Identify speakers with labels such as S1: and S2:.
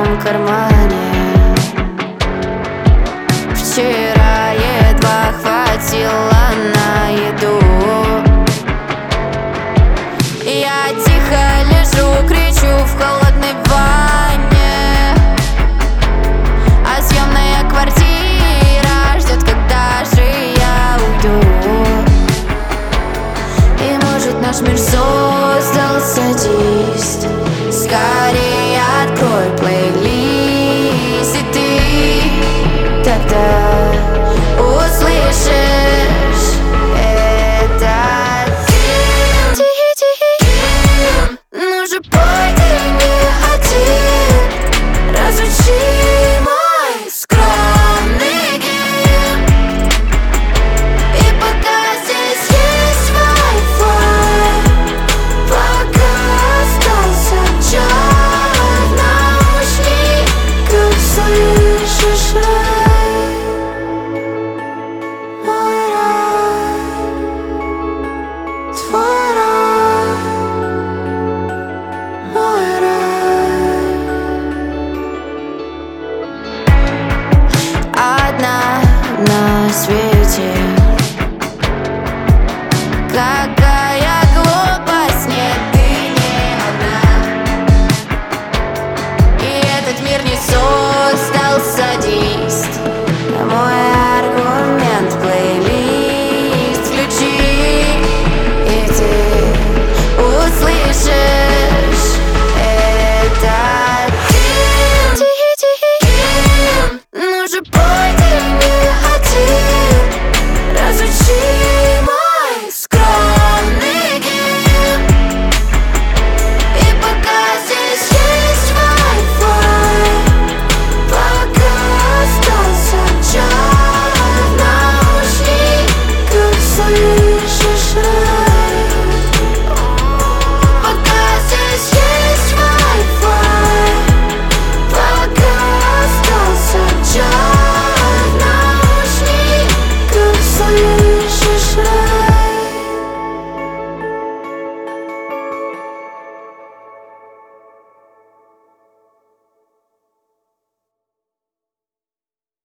S1: правом кармане. Вчера едва хватило на еду. Я тихо лежу, кричу в холодной ванне, а съемная квартира ждет, когда же я уйду. И может наш мир создал садист. Скорее открой плейлист, и ты тогда услышишь это. Тихий, тихий, ну же